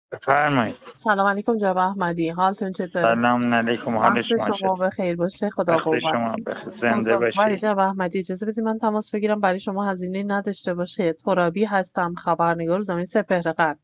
بفرمایید. سلام علیکم جناب احمدی، حالتون چطوره؟ سلام علیکم، حال وقت شما شما چطور؟ بخیر باشه، خدا وقت قوت. شما بخیر، زنده بزرگواری باشید. جناب احمدی، اجازه بدید من تماس بگیرم برای شما هزینه نداشته باشه. ترابی هستم، خبرنگار زمین سپهر.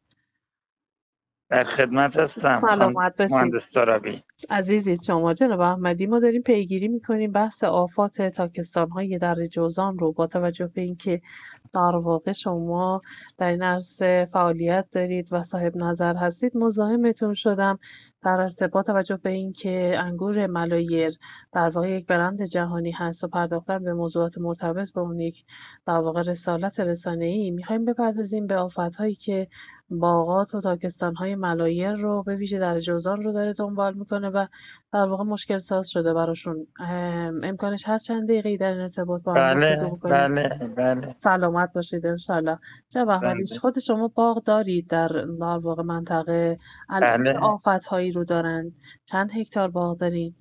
در خدمت هستم خانم سلامت باشید. مهندس ترابی. عزیزید شما جناب احمدی، ما داریم پیگیری میکنیم بحث آفات تاکستان‌های در جوزان رو، با توجه به اینکه در واقع شما در این عرصه فعالیت دارید و صاحب نظر هستید، مزاحمتون شدم در ارتباط توجه به اینکه انگور ملایر در واقع یک برند جهانی هست و پرداختن به موضوعات مرتبط با اون یک در واقع رسالت رسانه‌ای، می‌خوایم بپردازیم به آفت‌هایی که باغات و تاکستان‌های ملایر رو به ویژه در جوزان رو داره دنبال میکنه و در واقع مشکل ساز شده براشون. امکانش هست چند دقیقه‌ای در این ارتباط با هم گفتگو بله بکنیم؟ بله بله. سلامت باشید انشالله. جناب احمدی، زنده. خود شما باغ دارید در واقع منطقه؟ الان چه بله، آفت‌هایی رو دارن؟ چند هکتار باغ دارین؟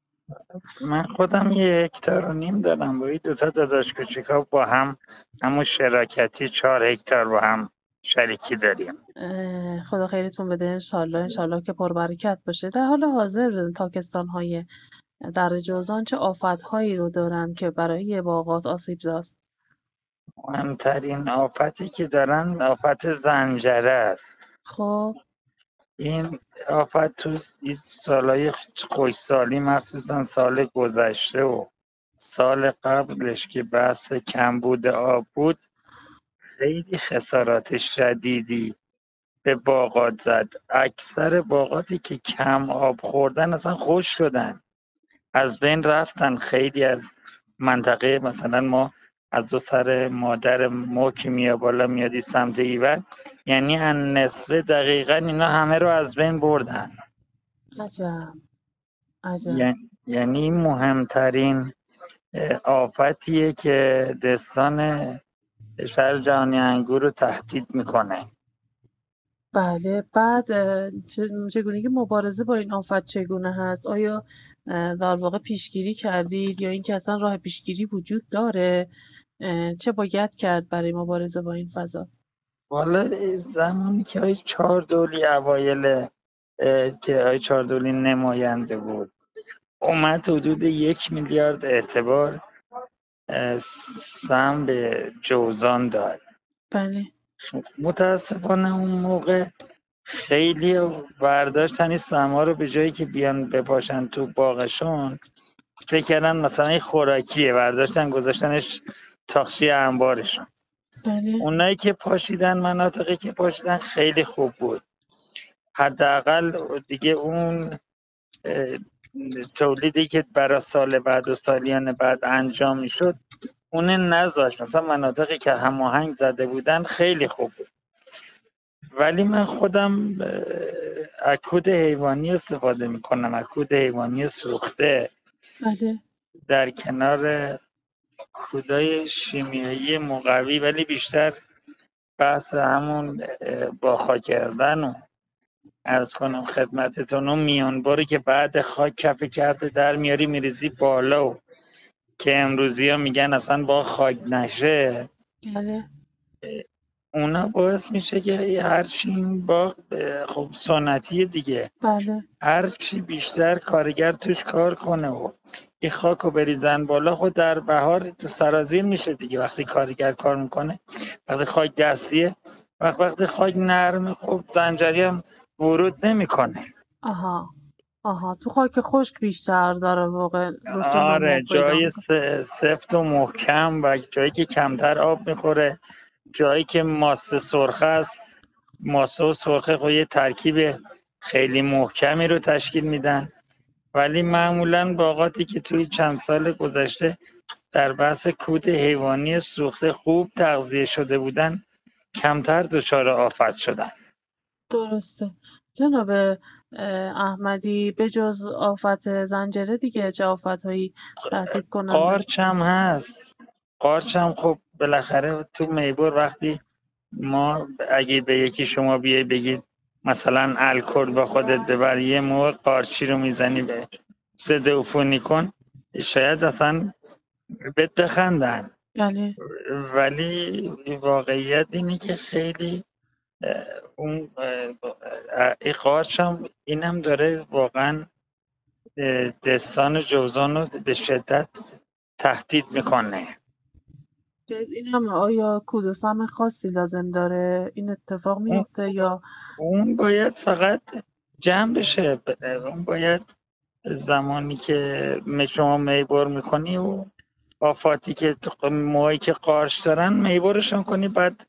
من خودم 1.5 هکتار دارم، با این دوتا داداش کوچیکا با هم همون شراکتی 4 هکتار با هم شریکی داریم. خدا خیرتون بده انشالله. انشالله که پربرکت باشه. در حال حاضر تاکستان‌های در جوزان چه آفت‌هایی رو دارن که برای باغات آسیب‌زاست؟ مهمترین آفتی که دارن آفت زنجره است. خب. این آفت تو این سالهای خوشسالی، مخصوصا سال گذشته و سال قبلش که بحث کمبود آب بود، خیلی خسارات شدیدی به باغات زد. اکثر باغاتی که کم آب خوردن اصلا خشک شدن، از بین رفتن. خیلی از منطقه، مثلا ما از دو سر مادر ما که میاد بالا میادی سمت ایول، یعنی ان نصفه دقیقا اینا همه رو از بین بردن. عجب. عجب. یعنی مهمترین آفتیه که دستان شهر جهانی انگور رو تهدید میکنه. بله. بعد چگونگی مبارزه با این آفت چگونه هست؟ آیا در واقع پیشگیری کردید یا اینکه اصلا راه پیشگیری وجود داره؟ چه باید کرد برای مبارزه با این فضا؟ والا زمانی که های چهاردولی اوایل که های چهاردولی نماینده بود، اومد حدود 1 میلیارد اعتبار سهم به جوزان داد. بله. متاسفانه اون موقع خیلی برداشتن این سهم‌ها رو، به جایی که بیان بپاشن تو باغشون، فکر کردن مثلا این خوراکیه، برداشتن گذاشتنش تاخچه انبارشون. بله. اونایی که پاشیدن، مناطقی که پاشیدن خیلی خوب بود. حداقل دیگه اون تولیدی که برای سال بعد و سالیان بعد انجام میشد اون نذاشت. مثلا مناطقی که هماهنگ زده بودن خیلی خوب بود. ولی من خودم کود حیوانی استفاده میکنم، کود حیوانی سوخته بله. در کنار کودای شیمیایی مقوی، ولی بیشتر بحث همون با کردن و عرض کنم خدمتتون اون میانباری که بعد خاک کف کرده در میاری میریزی بالا، و که امروزی ها میگن اصلا با خاک نشه، بله. اونا باعث میشه که هرچی این باغ خب سنتیه دیگه، بله. هرچی بیشتر کارگر توش کار کنه و این خاک رو بریزن بالا، خود در بهار تو سرازیر میشه دیگه. وقتی کارگر کار میکنه، وقتی خاک دستیه، وقتی خاک نرمه، خب زنجری هم ورود نمیکنه. آها. آها، تو خاک خشک بیشتر داره واقع رشد و نمو آره، پیدا جای میکنه. سفت و محکم و جایی که کمتر آب میخوره، جایی که ماسه سرخه است. ماسه و سرخه خب یه ترکیب خیلی محکمی رو تشکیل میدن. ولی معمولا باغاتی که توی چند سال گذشته در بحث کود حیوانی سوخته خوب تغذیه شده بودن، کمتر دچار آفت شدن. درسته. جناب احمدی، به جز آفت زنجره دیگه چه آفت‌هایی تهدید کننده است؟ قارچ هم هست. قارچ هم خب بالاخره تو میبور، وقتی ما اگه به یکی شما بیای بگید مثلا الکل با خودت ببر، یه موقع قارچی رو میزنی به ضد عفونی کن، شاید اصلا بهت بخندن. بله. ولی واقعیت اینه که خیلی اون این قارچ هم اینم داره واقعا دستان جوزان رو به شدت تهدید میکنه. این هم آیا کود و سم خاصی لازم داره این اتفاق اون میفته یا اون باید فقط جمع بشه. اون باید زمانی که شما میبر میکنی و آفاتی که موهایی که قارچ دارن میبرشون کنی، بعد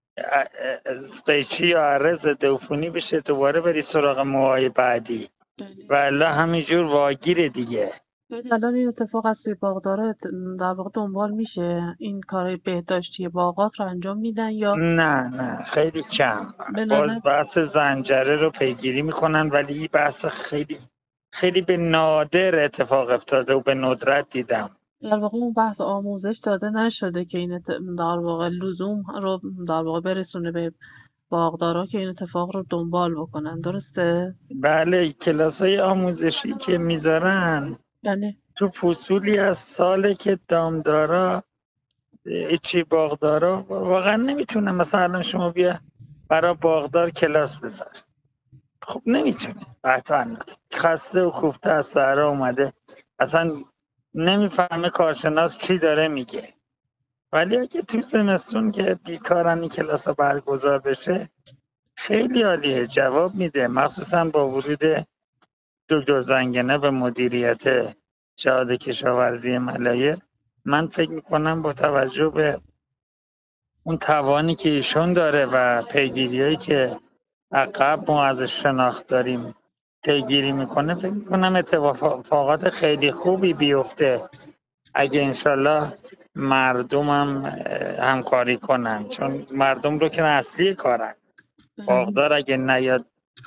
قیچی یا اره ضد عفونی بشه، دوباره بری سراغ موهای بعدی و الا همینجور واگیره دیگه. بعد الان این اتفاق از توی باغدارا در واقع دنبال میشه، این کارهای بهداشتی باغات رو انجام میدن یا نه خیلی کم. به نظر باز بحث زنجره رو پیگیری میکنن، ولی این بحث خیلی خیلی به نادر اتفاق افتاده و به ندرت دیدم. در واقع اون بحث آموزش داده نشده که این در واقع لزوم رو در واقع برسونه به باغدارا که این اتفاق رو دنبال بکنن، درسته؟ بله، کلاس‌های آموزشی که میذارن بله. تو فصولی از ساله که دامدارا چی باغدارا واقعا نمیتونن. مثلا الان شما بیا برای باغدار کلاس بذار، خب نمیتونه، قطعا خسته و کوفته از صحرا اومده، اصلا نمیفهمه کارشناس چی داره میگه. ولی اگه تو زمستون که بیکارن این کلاس ها برگزار بشه خیلی عالیه، جواب میده. مخصوصا با ورود دکتر زنگنه به مدیریت جهاد کشاورزی ملایه، من فکر میکنم با توجه به اون توانی که ایشون داره و پیگیریایی که عقب ما ازش شناخت داریم پیگیری میکنه، فکر میکنم اتفاقات خیلی خوبی بیفته اگه انشالله مردم هم همکاری کنن، چون مردم رو که اصلی کارن. باغدار اگه نیاد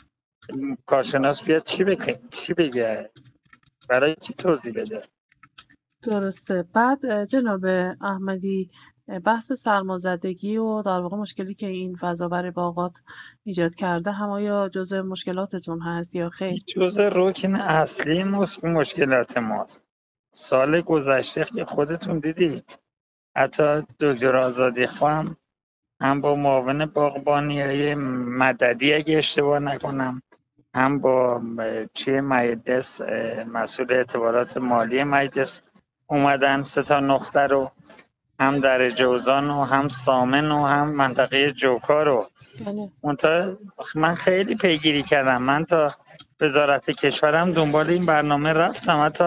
کارشناس بیاد چی بگه؟ برای کی توضیح بده؟ درسته. بعد جناب احمدی، بحث سرمازدگی و در واقع مشکلی که این فضا برای باغات ایجاد کرده هم آیا جزء مشکلاتتون هست یا خیر؟ جزء رکن اصلی مشکلات ماست. سال گذشته که خودتون دیدید، حتی دکتر آزادی خواهم هم با معاون باغبانی مددی اگه اشتباه نکنم، هم با مجلس مسئول اعتبارات مالی مجلس اومدن، 3 تا نقطه رو، هم در جوزان و هم سامن و هم منطقه جوکا رو. بله. من خیلی پیگیری کردم، من تا وزارت کشورم دنبال این برنامه رفتم، حتی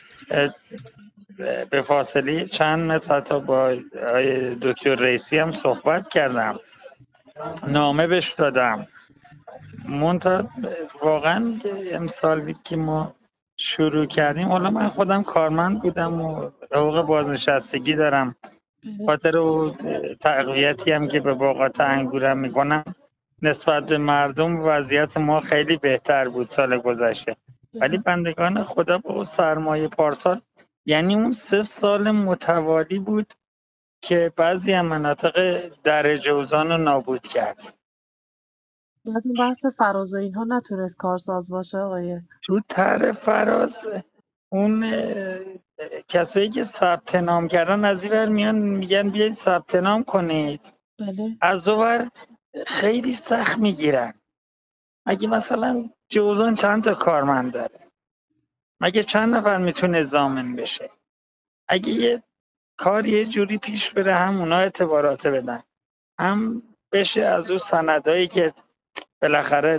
به فاصله چند متر حتی با دکتر رئیسی هم صحبت کردم، نامه بهش دادم. منتها واقعا امسالی که ما شروع کردیم، حالا من خودم کارمند بودم و حقوق بازنشستگی دارم، خاطر و تقویتی هم که به باغات انگورم میکنم، نسبت به مردم وضعیت ما خیلی بهتر بود سال گذشته. ولی بندگان خدا با سرمایه پارسال، یعنی اون 3 سال متوالی بود که بعضی هم مناطق در جوزان رو نابود کرد. بعد اون بحث فراز و اینها نتونست کارساز باشه آقای؟ تو طرح فراز اون کسایی که ثبت نام کردن از این ور میان میگن بیایید ثبت نام کنید، بله. از اون خیلی سخت میگیرن. مگه مثلا جوزان چند تا کارمند داره؟ مگه چند نفر میتونه ضامن بشه؟ اگه یه کار یه جوری پیش بره، هم اونا اعتبارات بدن، هم بشه از اون سندایی که بالاخره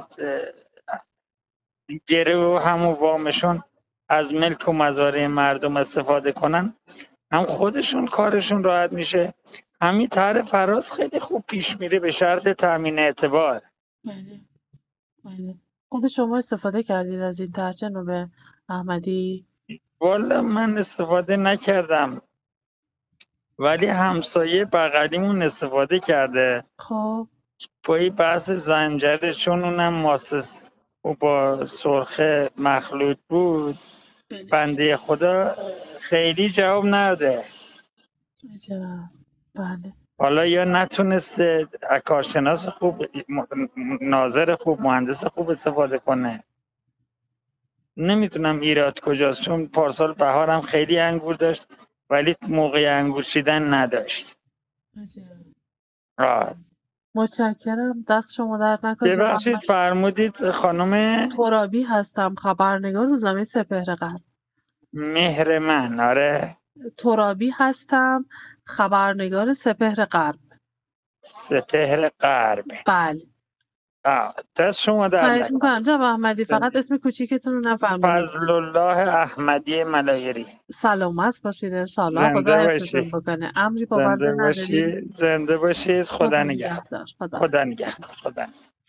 گره و همون وامشون از ملک و مزارع مردم استفاده کنن، هم خودشون کارشون راحت میشه، همین طرح فراز خیلی خوب پیش میره به شرط تامین اعتبار. بله. بله. خود شما استفاده کردید از این طرح جناب احمدی؟ والا من استفاده نکردم، ولی همسایه بغلیمون استفاده کرده. خب. با این بحث زنجره، چون اونم ماسس و با سرخه مخلوط بود، بله. بنده خدا خیلی جواب نده. عجب. بله. حالا یا نتونسته کارشناس خوب، ناظر خوب، مهندس خوب استفاده کنه، نمیتونم ایراد کجاست، چون پارسال بهارم خیلی انگور داشت ولی موقع انگور چیدن نداشت. عجب. آه. متشکرم. دست شما درد نکنه جناب ببخشید احمدی. فرمودید خانم ترابی هستم، خبرنگار روزنامه سپهر غرب. مهرمن. آره، ترابی هستم، خبرنگار سپهر غرب. سپهر غرب. بله. دست شما درد خواهش نکنه. میکنم جناب احمدی، فقط اسم کوچیکتون رو نفرمودید. فضل الله احمدی ملایری. سلامت باشید انشالله، خدا زنده حفظتون باشی، بکنه. امری با بنده زنده ندارید. باشی، زنده باشید. خدا خدا نگهدار. نگهدار. خدا خدا حافظ. نگهدار. خدا.